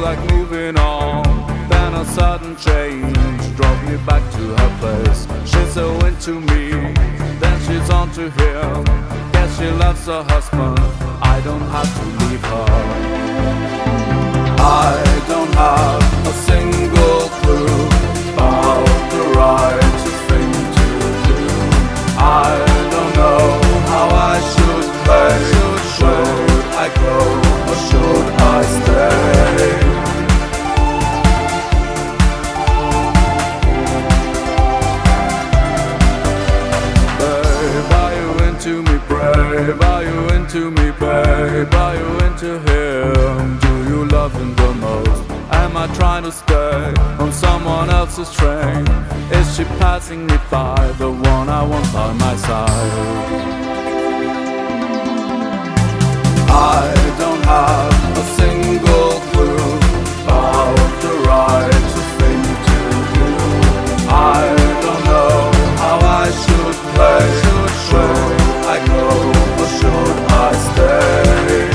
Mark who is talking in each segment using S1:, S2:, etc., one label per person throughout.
S1: like moving on. Then a sudden change drove me back to her place. She's so into me, then she's on to him. Guess she loves her husband, I don't have to leave her. I don't have a single clue about the right thing to do. I don't know how I should play. Should I go or should I stay? Babe, are you into me, babe? Are you into me, babe? Are you into him? Do you love him the most? Am I trying to stay on someone else's train? Is she passing me by, the one I want by my side? I don't have a single clue about the right thing to do. I don't know how I should play. Should I go or should I stay?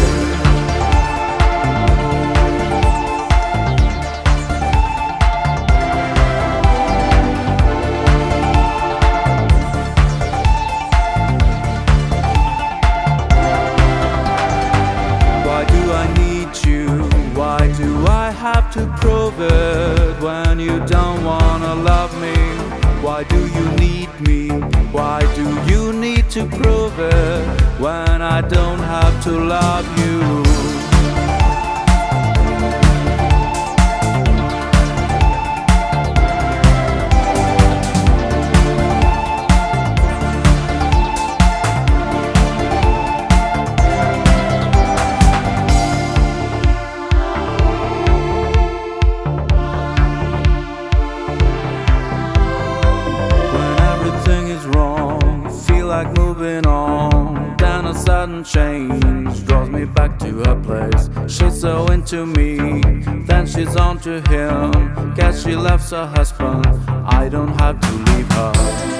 S1: Why do I have to prove it when you don't wanna love me? Why do you need me? Why do you need to prove it when I don't have to love you? Like moving on, then a sudden change draws me back to her place. She's so into me, then she's on to him. Guess she loves her husband, I don't have to leave her.